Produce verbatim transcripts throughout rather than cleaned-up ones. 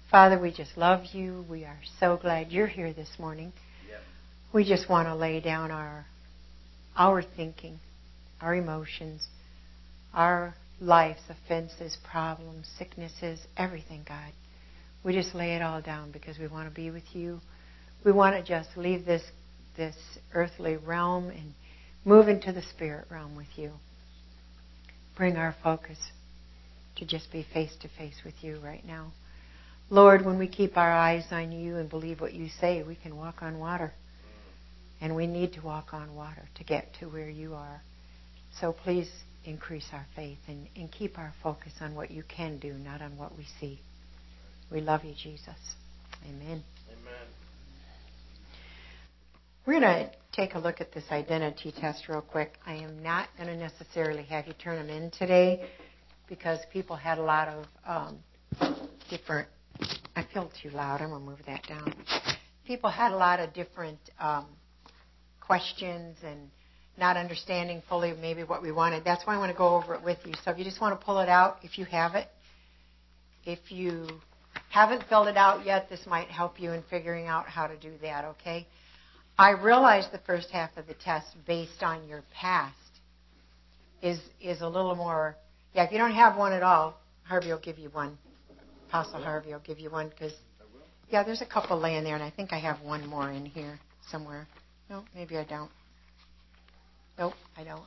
Father, we just love you. We are so glad you're here this morning. Yep. We just want to lay down our our thinking, our emotions, our life's offenses, problems, sicknesses, everything, God. We just lay it all down because we want to be with you. We want to just leave this this earthly realm and move into the spirit realm with you. Bring our focus to just be face to face with you right now. Lord, when we keep our eyes on you and believe what you say, we can walk on water. And we need to walk on water to get to where you are. So please increase our faith and, and keep our focus on what you can do, not on what we see. We love you, Jesus. Amen. Amen. We're going to take a look at this identity test real quick. I am not going to necessarily have you turn them in today because people had a lot of um, different... I feel too loud. I'm going to move that down. People had a lot of different um, questions and not understanding fully maybe what we wanted. That's why I want to go over it with you. So if you just want to pull it out, if you have it. If you haven't filled it out yet, this might help you in figuring out how to do that, okay? I realize the first half of the test, based on your past, is is a little more... Yeah, if you don't have one at all, Harvey will give you one. Apostle Harvey will give you one because, yeah, there's a couple laying there, and I think I have one more in here somewhere. No, maybe I don't. Nope, I don't.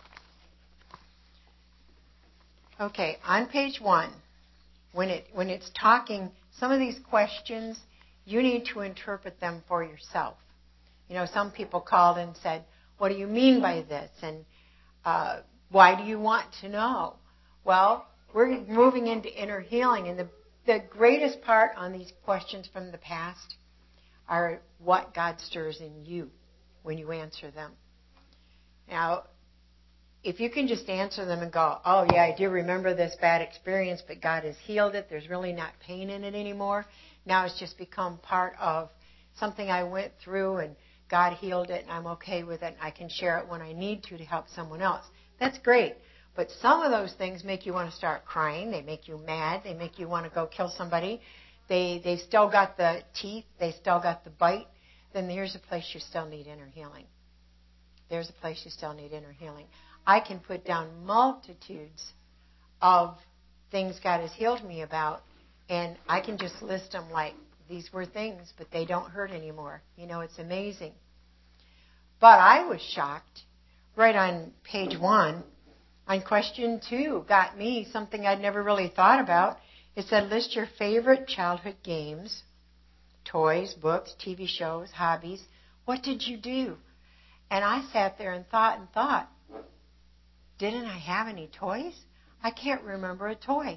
Okay, on page one, when it when it's talking, some of these questions, you need to interpret them for yourself. You know, some people called and said, what do you mean by this? And uh, why do you want to know? Well, we're moving into inner healing, and the The greatest part on these questions from the past are what God stirs in you when you answer them. Now, if you can just answer them and go, oh, yeah, I do remember this bad experience, but God has healed it. There's really not pain in it anymore. Now it's just become part of something I went through, and God healed it, and I'm okay with it, and I can share it when I need to to help someone else. That's great. But some of those things make you want to start crying. They make you mad. They make you want to go kill somebody. They they still got the teeth. They still got the bite. Then here's a place you still need inner healing. There's a place you still need inner healing. I can put down multitudes of things God has healed me about, and I can just list them like these were things, but they don't hurt anymore. You know, it's amazing. But I was shocked. Right on page one, on question two, got me something I'd never really thought about. It said, list your favorite childhood games, toys, books, T V shows, hobbies. What did you do? And I sat there and thought and thought, didn't I have any toys? I can't remember a toy.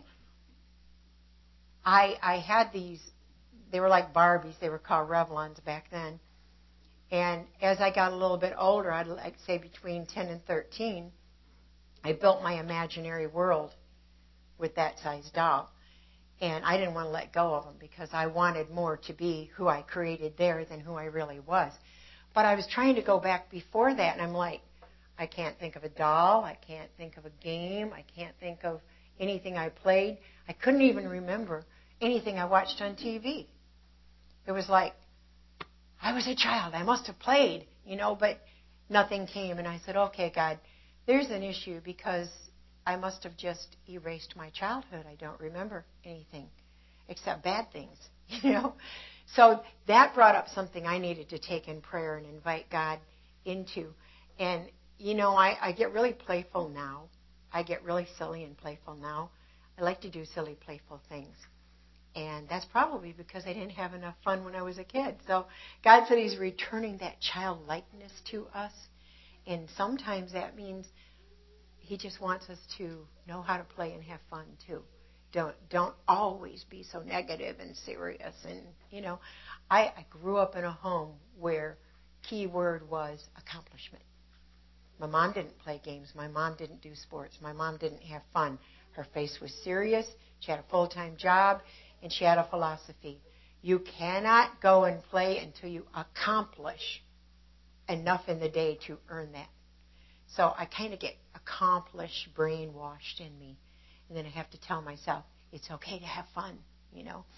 I I had these, they were like Barbies. They were called Revlons back then. And as I got a little bit older, I'd like say between ten and thirteen, I built my imaginary world with that size doll. And I didn't want to let go of them because I wanted more to be who I created there than who I really was. But I was trying to go back before that, and I'm like, I can't think of a doll. I can't think of a game. I can't think of anything I played. I couldn't even remember anything I watched on T V. It was like, I was a child. I must have played, you know, but nothing came. And I said, okay, God, there's an issue because I must have just erased my childhood. I don't remember anything except bad things, you know. So that brought up something I needed to take in prayer and invite God into. And, you know, I, I get really playful now. I get really silly and playful now. I like to do silly, playful things. And that's probably because I didn't have enough fun when I was a kid. So God said He's returning that childlikeness to us. And sometimes that means He just wants us to know how to play and have fun too. Don't don't always be so negative and serious. And, you know, I, I grew up in a home where key word was accomplishment. My mom didn't play games. My mom didn't do sports. My mom didn't have fun. Her face was serious. She had a full-time job, and she had a philosophy. You cannot go and play until you accomplish enough in the day to earn that. So I kind of get accomplished brainwashed in me. And then I have to tell myself, it's okay to have fun, you know.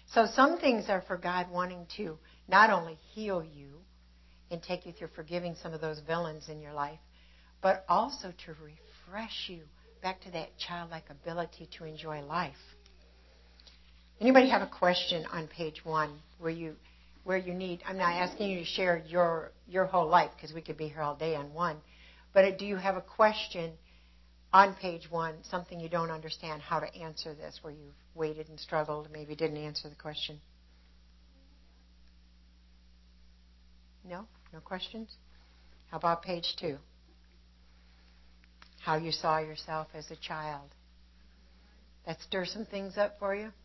So some things are for God wanting to not only heal you and take you through forgiving some of those villains in your life, but also to refresh you back to that childlike ability to enjoy life. Anybody have a question on page one where you where you need, I'm not asking you to share your your whole life because we could be here all day on one, but do you have a question on page one, something you don't understand how to answer this, where you've waited and struggled, maybe didn't answer the question? No? No questions? How about page two? How you saw yourself as a child. That stir some things up for you?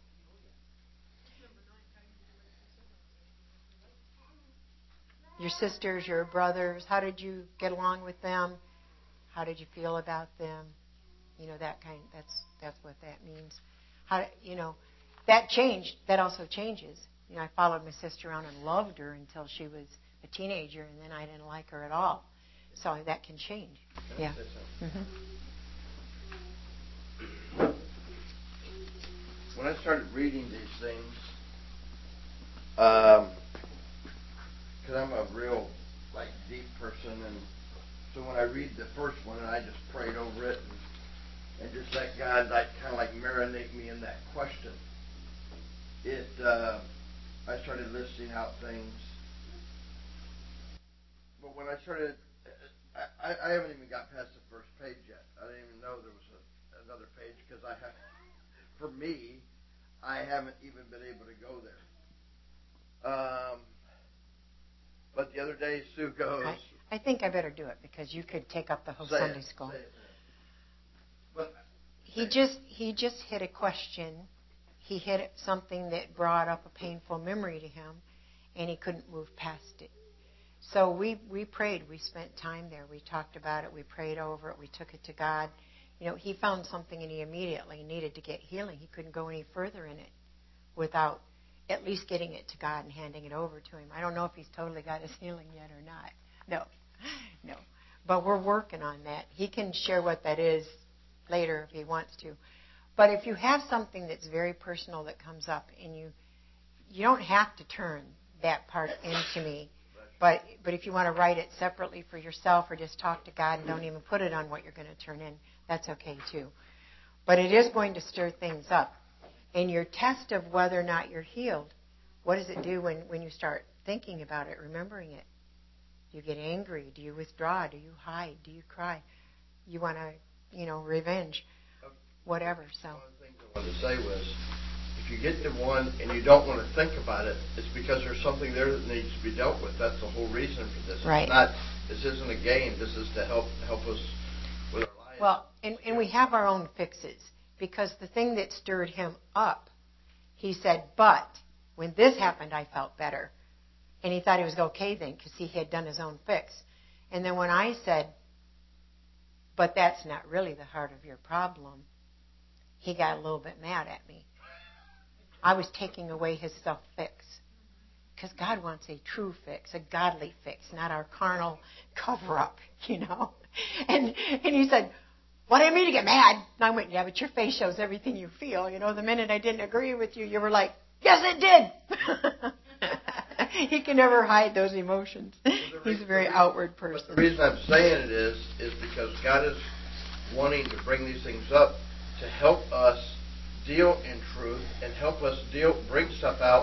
Your sisters, your brothers, how did you get along with them? How did you feel about them? You know, that kind, that's that's what that means. How, you know, that changed, that also changes. You know, I followed my sister around and loved her until she was a teenager, and then I didn't like her at all. So that can change. Yeah. Mm-hmm. When I started reading these things, um, because I'm a real, like, deep person, and so when I read the first one, and I just prayed over it, and, and just let God, like, kind of like marinate me in that question, it, uh, I started listing out things. But when I started, I, I haven't even got past the first page yet. I didn't even know there was a, another page, because I have, for me, I haven't even been able to go there. Um, but the other day, Sue goes... I, I think I better do it, because you could take up the whole Sunday it, school. Say it, but, he just he just hit a question. He hit something that brought up a painful memory to him, and he couldn't move past it. So we, we prayed. We spent time there. We talked about it. We prayed over it. We took it to God. You know, he found something, and he immediately needed to get healing. He couldn't go any further in it without at least getting it to God and handing it over to him. I don't know if he's totally got his healing yet or not. No, no. But we're working on that. He can share what that is later if he wants to. But if you have something that's very personal that comes up, and you you don't have to turn that part into me, but but if you want to write it separately for yourself or just talk to God and don't even put it on what you're going to turn in, that's okay too. But it is going to stir things up. And your test of whether or not you're healed, what does it do when, when you start thinking about it, remembering it? Do you get angry? Do you withdraw? Do you hide? Do you cry? You want to, you know, revenge, whatever. So one of the things I wanted to say was, if you get to one and you don't want to think about it, it's because there's something there that needs to be dealt with. That's the whole reason for this. Right. It's not, this isn't a game. This is to help help us with our lives. Well, and, and we have our own fixes, because the thing that stirred him up, he said, but when this happened, I felt better. And he thought he was okay then, because he had done his own fix. And then when I said, but that's not really the heart of your problem, he got a little bit mad at me. I was taking away his self-fix. Because God wants a true fix, a godly fix, not our carnal cover-up, you know. And and he said, what do you mean to get mad? And I went, yeah, but your face shows everything you feel. You know, the minute I didn't agree with you, you were like, yes, it did. He can never hide those emotions. Well, He's a very reason, outward person. But the reason I'm saying it is, is because God is wanting to bring these things up to help us deal in truth and help us deal, bring stuff out,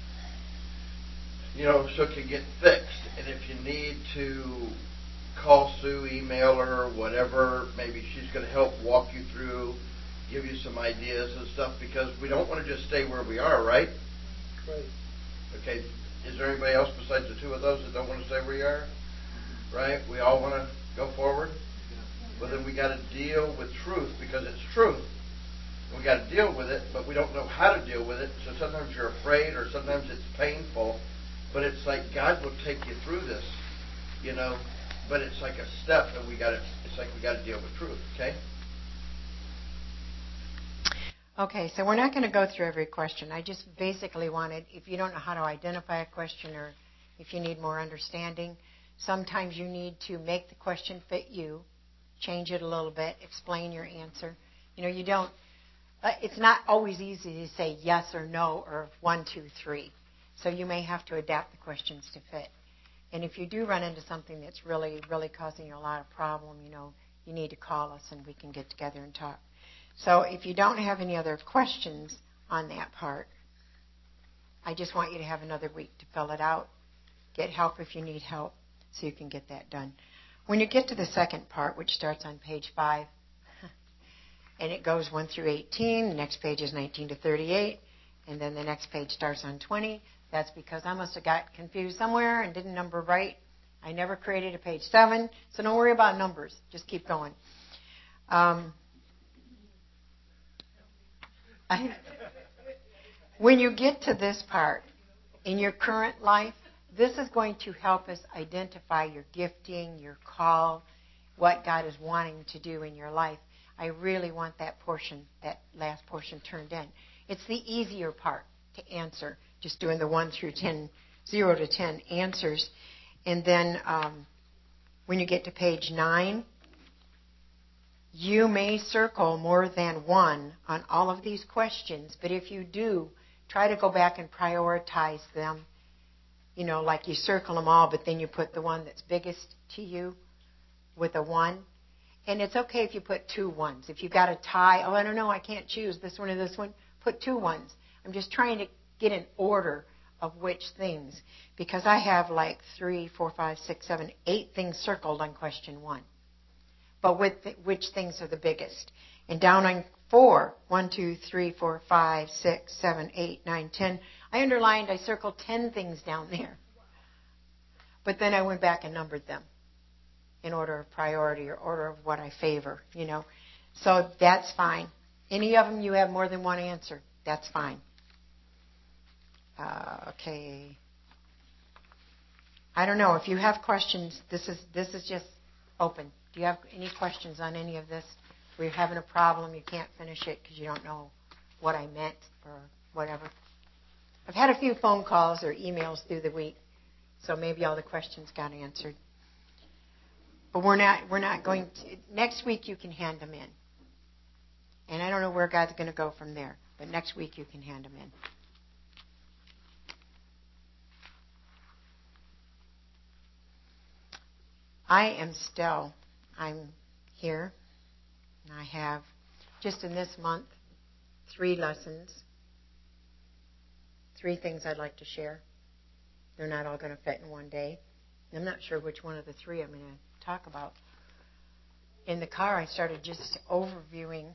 you know, so it can get fixed. And if you need to call Sue, email her, whatever, maybe she's going to help walk you through, give you some ideas and stuff, because we don't want to just stay where we are, right? Right. Okay. Is there anybody else besides the two of those that don't want to stay where you are? Right? We all want to go forward? Well, then we got to deal with truth, because it's truth. We got to deal with it, but we don't know how to deal with it. So sometimes you're afraid, or sometimes it's painful. But it's like God will take you through this, you know. But it's like a step, and we got to. It's like we got to deal with truth. Okay. Okay, so we're not going to go through every question. I just basically wanted, if you don't know how to identify a question, or if you need more understanding, sometimes you need to make the question fit you, change it a little bit, explain your answer. You know, you don't, uh, it's not always easy to say yes or no or one, two, three. So you may have to adapt the questions to fit. And if you do run into something that's really, really causing you a lot of problem, you know, you need to call us and we can get together and talk. So if you don't have any other questions on that part, I just want you to have another week to fill it out. Get help if you need help so you can get that done. When you get to the second part, which starts on page five, and it goes one through eighteen, the next page is nineteen to thirty-eight, and then the next page starts on twenty. That's because I must have got confused somewhere and didn't number right. I never created a page seven, so don't worry about numbers. Just keep going. Um, I, when you get to this part, in your current life, this is going to help us identify your gifting, your call, what God is wanting to do in your life. I really want that portion, that last portion turned in. It's the easier part to answer, just doing the one through ten, zero to ten answers. And then um, when you get to page nine, you may circle more than one on all of these questions, but if you do, try to go back and prioritize them. You know, like you circle them all, but then you put the one that's biggest to you with a one. And it's okay if you put two ones. If you've got a tie, oh, I don't know, I can't choose this one or this one, put two ones. I'm just trying to get an order of which things, because I have like three, four, five, six, seven, eight things circled on question one. But with the, which things are the biggest? And down on four, one, two, three, four, five, six, seven, eight, nine, ten. I underlined, I circled ten things down there. But then I went back and numbered them in order of priority or order of what I favor, you know. So that's fine. Any of them you have more than one answer, that's fine. Uh, okay. I don't know. If you have questions, this is this is just open. Do you have any questions on any of this? Where you're having a problem, you can't finish it because you don't know what I meant or whatever. I've had a few phone calls or emails through the week, so maybe all the questions got answered. But we're not we're not going to. Next week you can hand them in. And I don't know where God's going to go from there, but next week you can hand them in. I am still, I'm here, and I have, just in this month, three lessons, three things I'd like to share. They're not all going to fit in one day. I'm not sure which one of the three I'm going to talk about. In the car, I started just overviewing.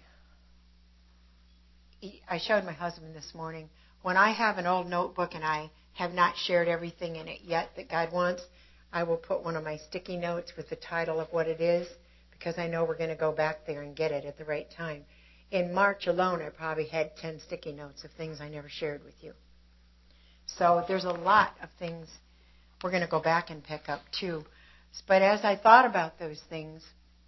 I showed my husband this morning, when I have an old notebook and I have not shared everything in it yet that God wants, I will put one of my sticky notes with the title of what it is, because I know we're going to go back there and get it at the right time. In March alone, I probably had ten sticky notes of things I never shared with you. So there's a lot of things we're going to go back and pick up too. But as I thought about those things,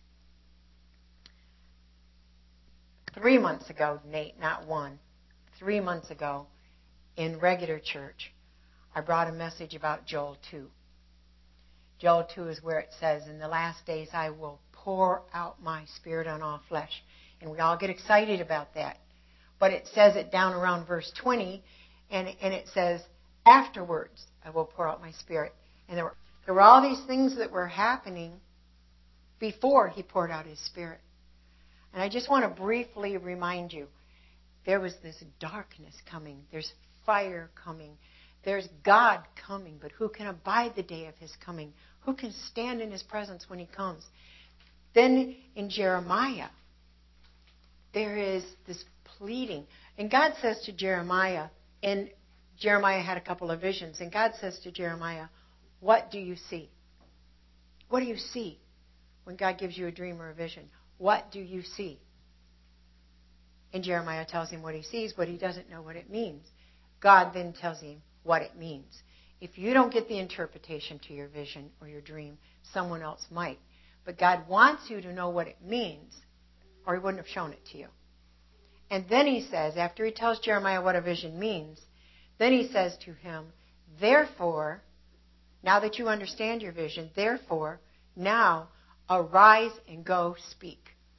three months ago, Nate, not one, three months ago, in regular church, I brought a message about Joel two. Joel two is where it says, in the last days I will pour out my spirit on all flesh. And we all get excited about that. But it says it down around verse twenty, and, and it says, afterwards I will pour out my spirit. And there were, there were all these things that were happening before he poured out his spirit. And I just want to briefly remind you, there was this darkness coming. There's fire coming. There's God coming, but who can abide the day of his coming? Who can stand in his presence when he comes? Then in Jeremiah, there is this pleading. And God says to Jeremiah, and Jeremiah had a couple of visions, and God says to Jeremiah, what do you see? What do you see when God gives you a dream or a vision? What do you see? And Jeremiah tells him what he sees, but he doesn't know what it means. God then tells him what it means. If you don't get the interpretation to your vision or your dream, someone else might. But God wants you to know what it means, or he wouldn't have shown it to you. And then he says, after he tells Jeremiah what a vision means, then he says to him, therefore, now that you understand your vision, therefore, now arise and go speak.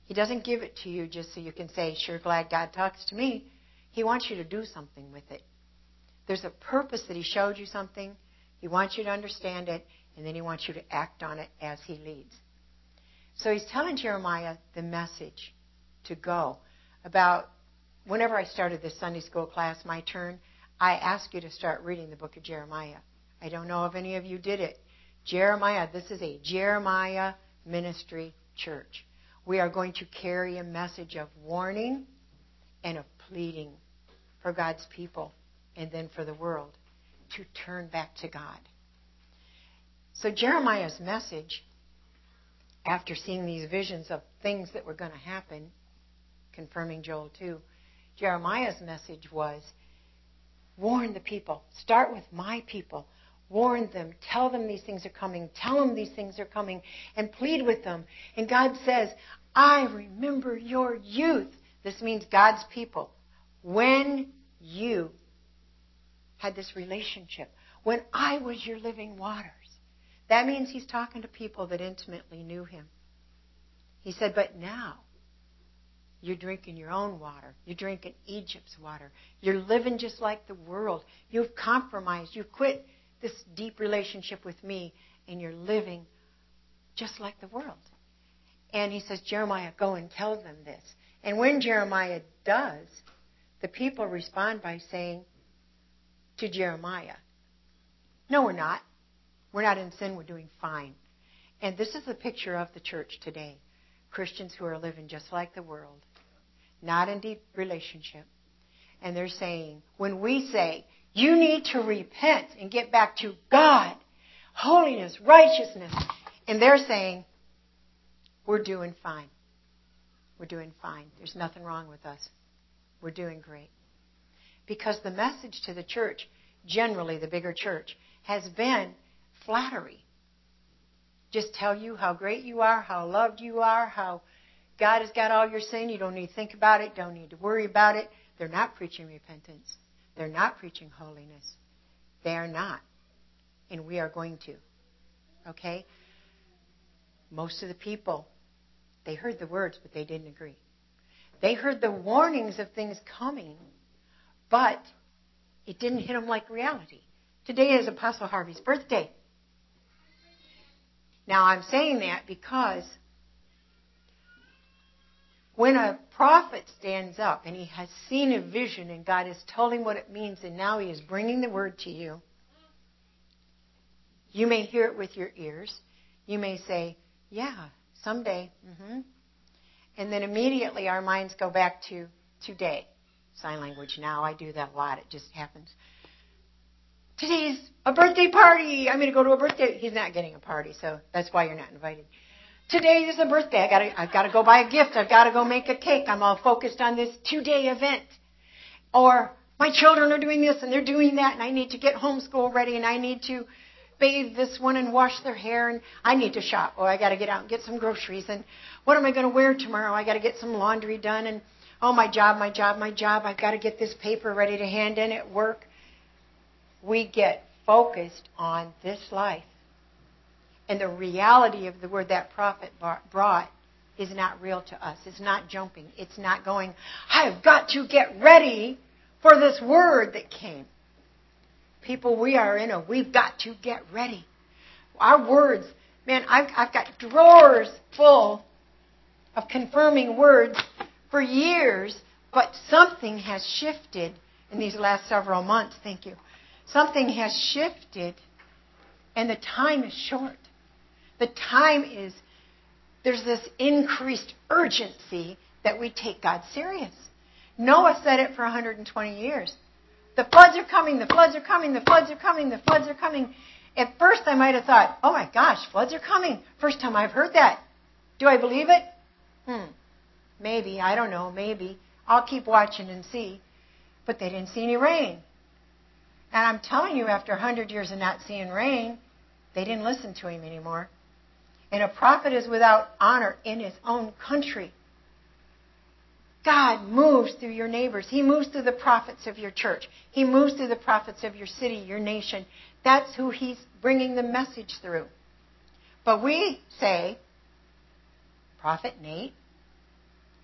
He doesn't give it to you just so you can say, sure, glad God talks to me. He wants you to do something with it. There's a purpose that He showed you something. He wants you to understand it, and then He wants you to act on it as He leads. So He's telling Jeremiah the message to go. About whenever I started this Sunday school class, my turn, I asked you to start reading the book of Jeremiah. I don't know if any of you did it. Jeremiah, this is a Jeremiah ministry church. We are going to carry a message of warning and of pleading for God's people and then for the world to turn back to God. So Jeremiah's message, after seeing these visions of things that were going to happen, confirming Joel two, Jeremiah's message was, warn the people. Start with my people. Warn them. Tell them these things are coming. Tell them these things are coming. And plead with them. And God says, I remember your youth. This means God's people. When you had this relationship. When I was your living waters. That means He's talking to people that intimately knew Him. He said, but now, you're drinking your own water. You're drinking Egypt's water. You're living just like the world. You've compromised. You've quit this deep relationship with me, and you're living just like the world. And He says, Jeremiah, go and tell them this. And when Jeremiah does, the people respond by saying to Jeremiah, no, we're not. We're not in sin. We're doing fine. And this is a picture of the church today. Christians who are living just like the world. Not in deep relationship. And they're saying, when we say, you need to repent and get back to God, holiness, righteousness, and they're saying, we're doing fine. We're doing fine. There's nothing wrong with us. We're doing great. Because the message to the church, generally the bigger church, has been flattery. Just tell you how great you are, how loved you are, how God has got all your sin. You don't need to think about it. Don't need to worry about it. They're not preaching repentance. They're not preaching holiness. They are not. And we are going to. Okay? Most of the people, they heard the words, but they didn't agree. They heard the warnings of things coming, but it didn't hit them like reality. Today is Apostle Harvey's birthday. Now, I'm saying that because when a prophet stands up and he has seen a vision and God has told him what it means and now he is bringing the word to you, you may hear it with your ears. You may say, yeah, someday. Mm-hmm. And then immediately our minds go back to today. Sign language now. I do that a lot. It just happens. Today's a birthday party. I'm going to go to a birthday. He's not getting a party, so that's why you're not invited. Today is a birthday. I gotta, I've got to go buy a gift. I've got to go make a cake. I'm all focused on this two-day event. Or my children are doing this and they're doing that, and I need to get homeschool ready, and I need to bathe this one and wash their hair, and I need to shop. Oh, I got to get out and get some groceries. And what am I going to wear tomorrow? I got to get some laundry done. And oh, my job, my job, my job. I've got to get this paper ready to hand in at work. We get focused on this life. And the reality of the word that prophet brought is not real to us. It's not jumping. It's not going, I've got to get ready for this word that came. People, we are in a, we've got to get ready. Our words, man, I've, I've got drawers full of confirming words for years, but something has shifted in these last several months. Thank you. Something has shifted, and the time is short. The time is, there's this increased urgency that we take God serious. Noah said it for one hundred twenty years. The floods are coming, the floods are coming, the floods are coming, the floods are coming. At first I might have thought, oh my gosh, floods are coming. First time I've heard that. Do I believe it? Hmm. Maybe. I don't know. Maybe. I'll keep watching and see. But they didn't see any rain. And I'm telling you, after one hundred years of not seeing rain, they didn't listen to him anymore. And a prophet is without honor in his own country. God moves through your neighbors. He moves through the prophets of your church. He moves through the prophets of your city, your nation. That's who He's bringing the message through. But we say, Prophet Nate,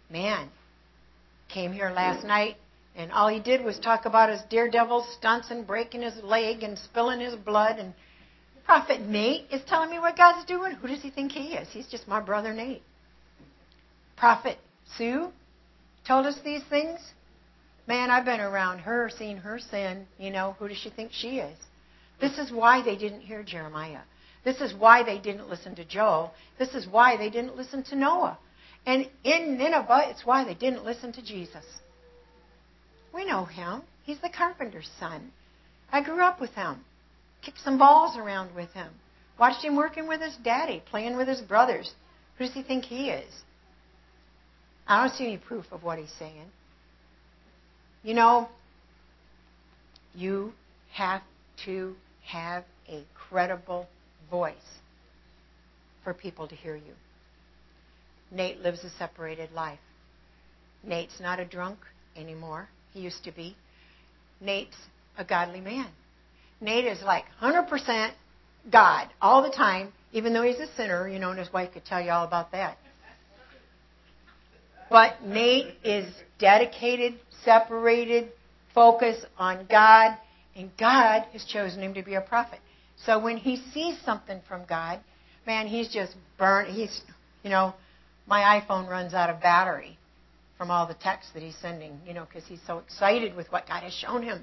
man, came here last night, and all he did was talk about his daredevil stunts and breaking his leg and spilling his blood. And Prophet Nate is telling me what God's doing. Who does he think he is? He's just my brother Nate. Prophet Sue told us these things. Man, I've been around her, seen her sin. You know, who does she think she is? This is why they didn't hear Jeremiah. This is why they didn't listen to Joel. This is why they didn't listen to Noah. And in Nineveh, it's why they didn't listen to Jesus. We know him. He's the carpenter's son. I grew up with him. Kicked some balls around with him. Watched him working with his daddy, playing with his brothers. Who does he think he is? I don't see any proof of what he's saying. You know, you have to have a credible voice for people to hear you. Nate lives a separated life. Nate's not a drunk anymore. He used to be. Nate's a godly man. Nate is like one hundred percent God all the time, even though he's a sinner, you know, and his wife could tell you all about that. But Nate is dedicated, separated, focused on God, and God has chosen him to be a prophet. So when he sees something from God, man, he's just burnt. He's, you know, my iPhone runs out of battery from all the texts that he's sending, you know, because he's so excited with what God has shown him.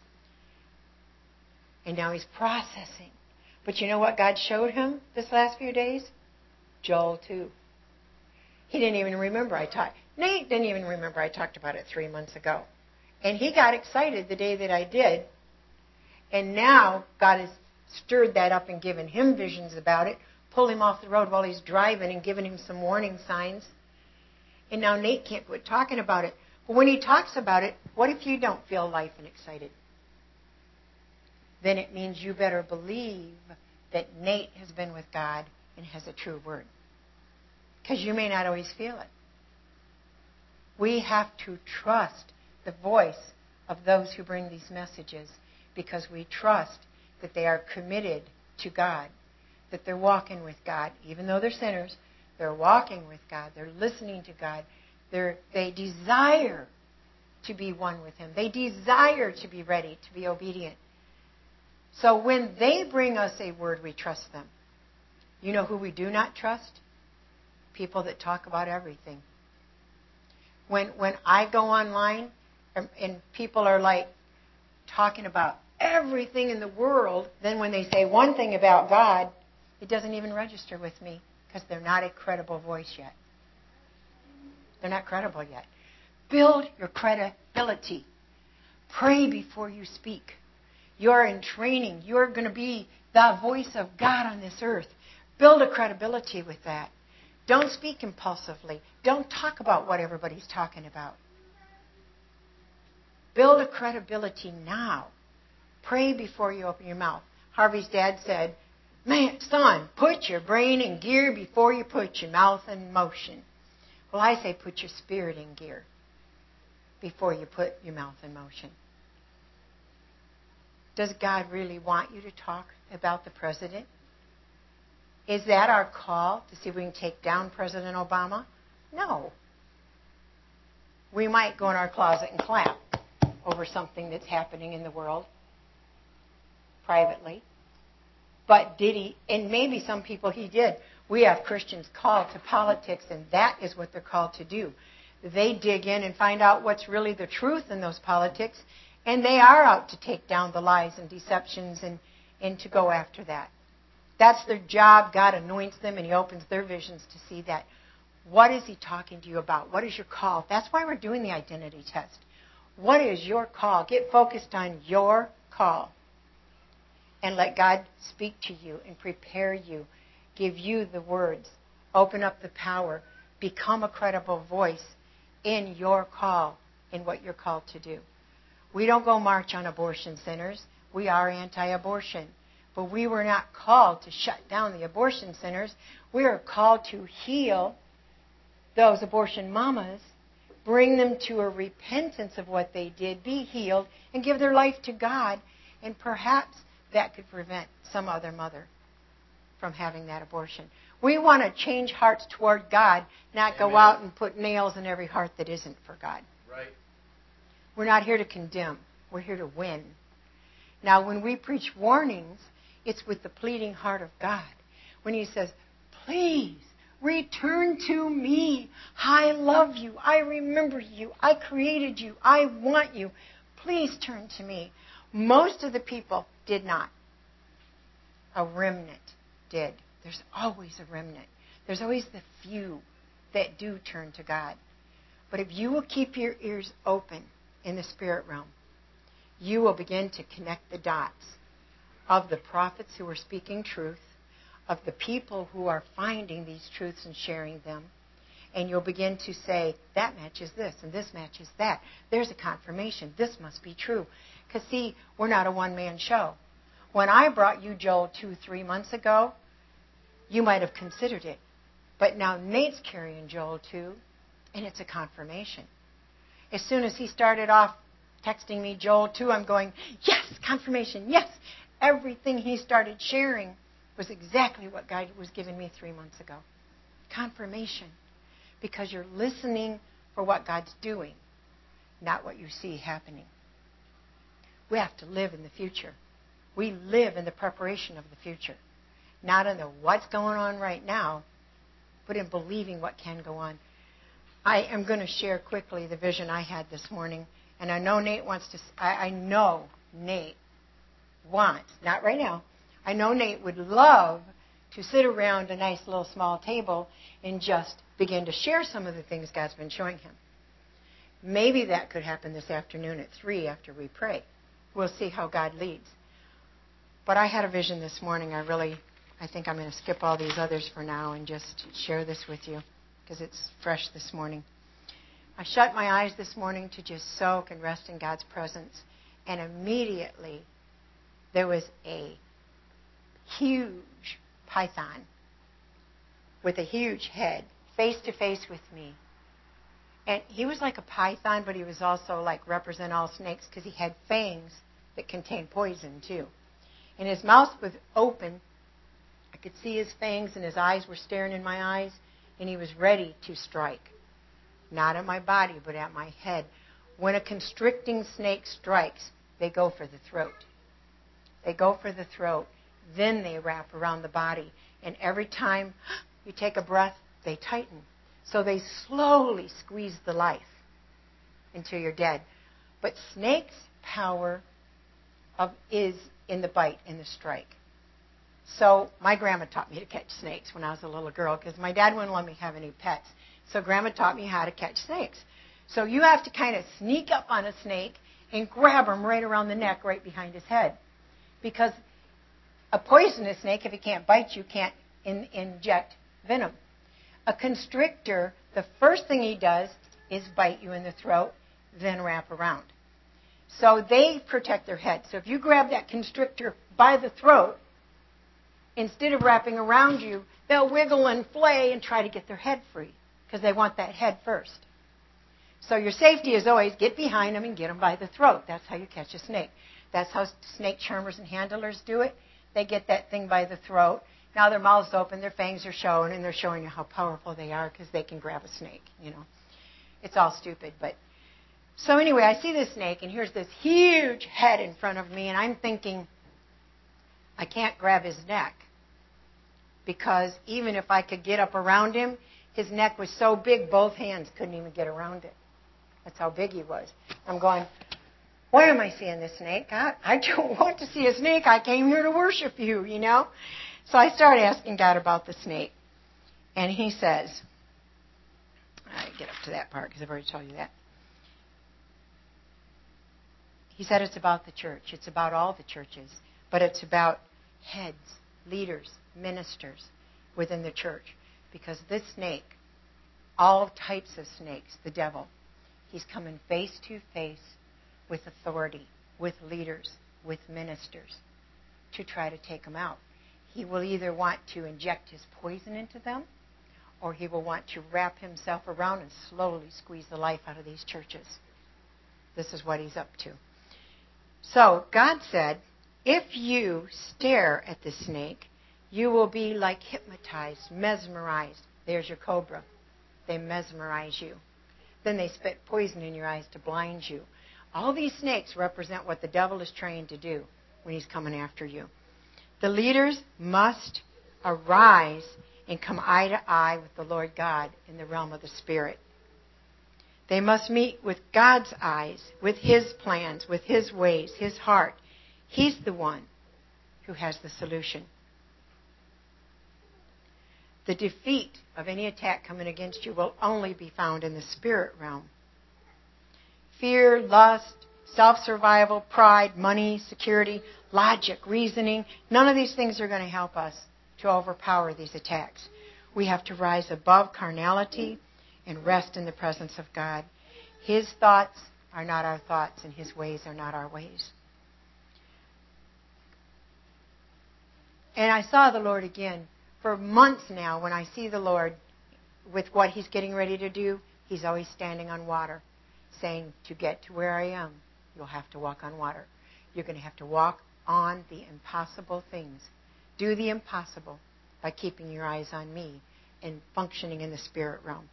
And now he's processing. But you know what God showed him this last few days? Joel two. He didn't even remember I talked. Nate didn't even remember I talked about it three months ago. And he got excited the day that I did. And now God has stirred that up and given him visions about it, pulled him off the road while he's driving and given him some warning signs. And now Nate can't quit talking about it. But when he talks about it, what if you don't feel life and excited? Then it means you better believe that Nate has been with God and has a true word. Because you may not always feel it. We have to trust the voice of those who bring these messages because we trust that they are committed to God, that they're walking with God. Even though they're sinners, they're walking with God. They're listening to God. They're, they desire to be one with Him. They desire to be ready, to be obedient. So when they bring us a word, we trust them. You know who we do not trust? People that talk about everything. When when I go online and, and people are like talking about everything in the world, then when they say one thing about God, it doesn't even register with me because they're not a credible voice yet. They're not credible yet. Build your credibility. Pray before you speak. You're in training. You're going to be the voice of God on this earth. Build a credibility with that. Don't speak impulsively. Don't talk about what everybody's talking about. Build a credibility now. Pray before you open your mouth. Harvey's dad said, "Man, son, put your brain in gear before you put your mouth in motion." Well, I say put your spirit in gear before you put your mouth in motion. Does God really want you to talk about the president? Is that our call to see if we can take down President Obama? No. We might go in our closet and clap over something that's happening in the world privately. But did he, and maybe some people he did. We have Christians called to politics, and that is what they're called to do. They dig in and find out what's really the truth in those politics, and they are out to take down the lies and deceptions and, and to go after that. That's their job. God anoints them, and He opens their visions to see that. What is He talking to you about? What is your call? That's why we're doing the identity test. What is your call? Get focused on your call. And let God speak to you and prepare you. Give you the words. Open up the power. Become a credible voice in your call, in what you're called to do. We don't go march on abortion centers. We are anti-abortion. But we were not called to shut down the abortion centers. We are called to heal those abortion mamas, bring them to a repentance of what they did, be healed, and give their life to God. And perhaps that could prevent some other mother from having that abortion. We want to change hearts toward God, not Amen. go out and put nails in every heart that isn't for God. Right. We're not here to condemn. We're here to win. Now, when we preach warnings, it's with the pleading heart of God. When He says, please, return to me. I love you. I remember you. I created you. I want you. Please turn to me. Most of the people did not. A remnant did. There's always a remnant. There's always the few that do turn to God. But if you will keep your ears open in the spirit realm, you will begin to connect the dots of the prophets who are speaking truth, of the people who are finding these truths and sharing them. And you'll begin to say, that matches this, and this matches that. There's a confirmation. This must be true. Because, see, we're not a one-man show. When I brought you Joel two, three months ago, you might have considered it. But now Nate's carrying Joel two, and it's a confirmation. As soon as he started off texting me Joel two, I'm going, yes, confirmation, yes. Everything he started sharing was exactly what God was giving me three months ago. Confirmation. Because you're listening for what God's doing, not what you see happening. We have to live in the future. We live in the preparation of the future. Not in the what's going on right now, but in believing what can go on. I am going to share quickly the vision I had this morning. And I know Nate wants to, I, I know Nate wants, not right now, I know Nate would love to sit around a nice little small table and just begin to share some of the things God's been showing him. Maybe that could happen this afternoon at three after we pray. We'll see how God leads. But I had a vision this morning. I really, I think I'm going to skip all these others for now and just share this with you because it's fresh this morning. I shut my eyes this morning to just soak and rest in God's presence. And immediately there was a huge python with a huge head face to face with me. And he was like a python, but he was also like represent all snakes because he had fangs that contained poison too. And his mouth was open. I could see his fangs and his eyes were staring in my eyes. And he was ready to strike. Not at my body, but at my head. When a constricting snake strikes, they go for the throat. They go for the throat. Then they wrap around the body. And every time you take a breath, they tighten. So they slowly squeeze the life until you're dead. But snakes' power of, is in the bite, in the strike. So my grandma taught me to catch snakes when I was a little girl because my dad wouldn't let me have any pets. So grandma taught me how to catch snakes. So you have to kind of sneak up on a snake and grab him right around the neck, right behind his head. Because a poisonous snake, if it can't bite you, can't in, inject venom. A constrictor, the first thing he does is bite you in the throat, then wrap around. So they protect their head. So if you grab that constrictor by the throat, instead of wrapping around you, they'll wiggle and flay and try to get their head free because they want that head first. So your safety is always get behind them and get them by the throat. That's how you catch a snake. That's how snake charmers and handlers do it. They get that thing by the throat. Now their mouth's open, their fangs are showing, and they're showing you how powerful they are because they can grab a snake, you know. It's all stupid, but... So anyway, I see this snake, and here's this huge head in front of me, and I'm thinking, I can't grab his neck because even if I could get up around him, his neck was so big, both hands couldn't even get around it. That's how big he was. I'm going, why am I seeing this snake? God, I don't want to see a snake. I came here to worship you, you know. So I started asking God about the snake. And he says, I get up to that part because I've already told you that. He said it's about the church. It's about all the churches. But it's about heads, leaders, ministers within the church. Because this snake, all types of snakes, the devil, he's coming face to face with authority, with leaders, with ministers to try to take them out. He will either want to inject his poison into them or he will want to wrap himself around and slowly squeeze the life out of these churches. This is what he's up to. So God said, if you stare at the snake, You will be like hypnotized, mesmerized. There's your cobra. They mesmerize you. Then they spit poison in your eyes to blind you. All these snakes represent what the devil is trying to do when he's coming after you. The leaders must arise and come eye to eye with the Lord God in the realm of the Spirit. They must meet with God's eyes, with His plans, with His ways, His heart. He's the one who has the solution. The defeat of any attack coming against you will only be found in the spirit realm. Fear, lust, self-survival, pride, money, security, logic, reasoning, none of these things are going to help us to overpower these attacks. We have to rise above carnality and rest in the presence of God. His thoughts are not our thoughts, and His ways are not our ways. And I saw the Lord again. For months now, when I see the Lord with what He's getting ready to do, He's always standing on water, saying, to get to where I am, you'll have to walk on water. You're going to have to walk on the impossible things. Do the impossible by keeping your eyes on me and functioning in the spirit realm.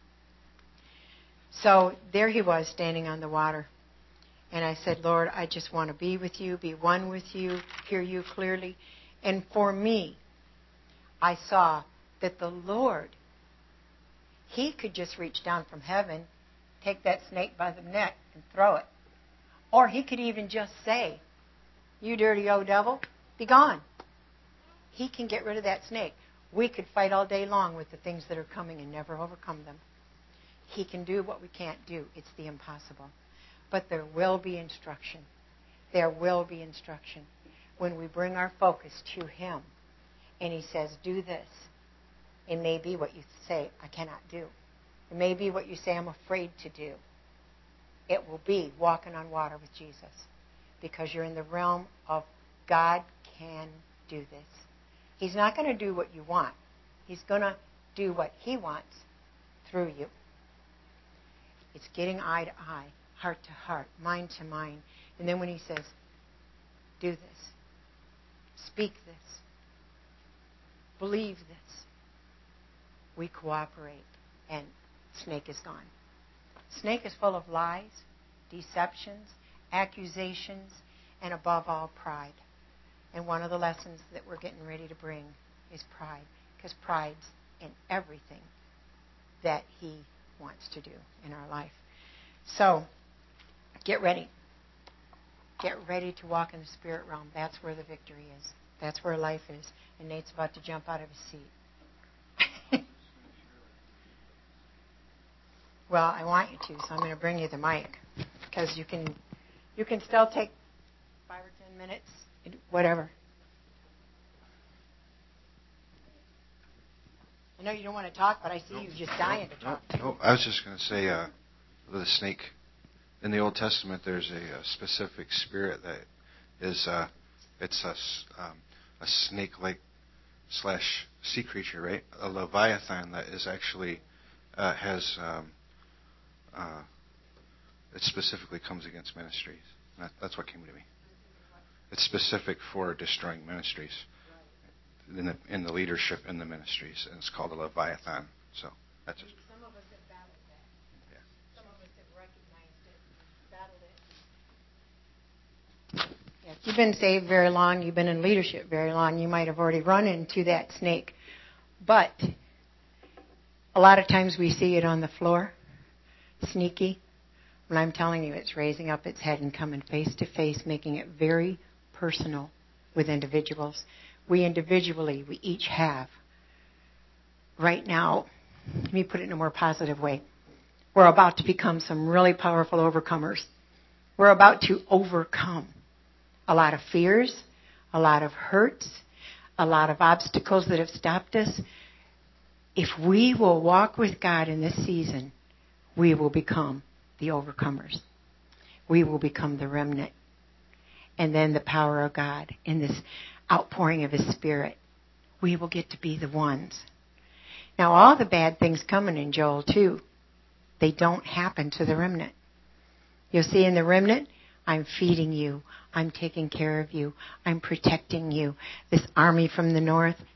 So there He was, standing on the water. And I said, Lord, I just want to be with you, be one with you, hear you clearly. And for me, I saw that the Lord, He could just reach down from heaven, take that snake by the neck and throw it. Or He could even just say, you dirty old devil, be gone. He can get rid of that snake. We could fight all day long with the things that are coming and never overcome them. He can do what we can't do. It's the impossible. But there will be instruction. There will be instruction when we bring our focus to Him. And He says, do this. It may be what you say, I cannot do. It may be what you say, I'm afraid to do. It will be walking on water with Jesus. Because you're in the realm of God can do this. He's not going to do what you want. He's going to do what He wants through you. It's getting eye to eye, heart to heart, mind to mind. And then when He says, do this, speak this, believe this, we cooperate, and snake is gone. Snake is full of lies, deceptions, accusations, and above all, pride. And one of the lessons that we're getting ready to bring is pride, because pride's in everything that He wants to do in our life. So, get ready. Get ready to walk in the spirit realm. That's where the victory is. That's where life is. And Nate's about to jump out of his seat. Well, I want you to, so I'm going to bring you the mic, because you can, you can still take five or ten minutes, whatever. I know you don't want to talk, but I see no, you just no, dying to no, talk. No, I was just going to say, uh, with the snake, in the Old Testament, there's a, a specific spirit that is, uh, it's a, um, a snake-like slash sea creature, right? A leviathan that is actually uh, has, um, uh, it specifically comes against ministries. That, that's what came to me. It's specific for destroying ministries. In the, in the leadership in the ministries, and it's called a Leviathan. So that's just. Some of us have battled that. Yeah. Some of us have recognized it, battled it. Yeah, if you've been saved very long, you've been in leadership very long, you might have already run into that snake. But a lot of times we see it on the floor, sneaky. When I'm telling you, it's raising up its head and coming face to face, making it very personal with individuals. We individually, we each have. Right now, let me put it in a more positive way. We're about to become some really powerful overcomers. We're about to overcome a lot of fears, a lot of hurts, a lot of obstacles that have stopped us. If we will walk with God in this season, we will become the overcomers. We will become the remnant. And then the power of God in this outpouring of His Spirit, we will get to be the ones. Now, all the bad things coming in Joel two, they don't happen to the remnant. You'll see in the remnant, I'm feeding you. I'm taking care of you. I'm protecting you. This army from the north,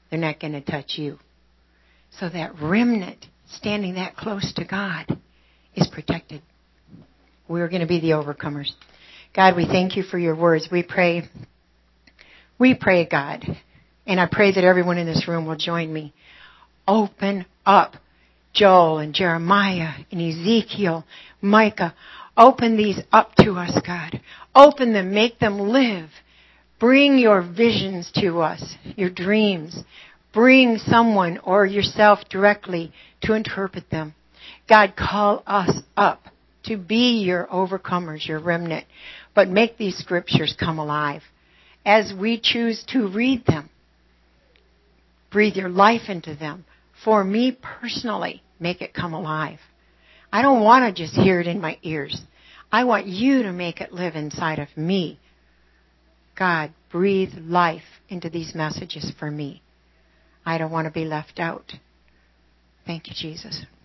they're not going to touch you. So that remnant standing that close to God is protected. We're going to be the overcomers. God, we thank you for your words. We pray, we pray, God, and I pray that everyone in this room will join me. Open up Joel and Jeremiah and Ezekiel, Micah. Open these up to us, God. Open them, make them live. Bring your visions to us, your dreams. Bring someone or yourself directly to interpret them. God, call us up to be your overcomers, your remnant. But make these scriptures come alive as we choose to read them. Breathe your life into them. For me personally, make it come alive. I don't want to just hear it in my ears. I want you to make it live inside of me. God, breathe life into these messages for me. I don't want to be left out. Thank you, Jesus.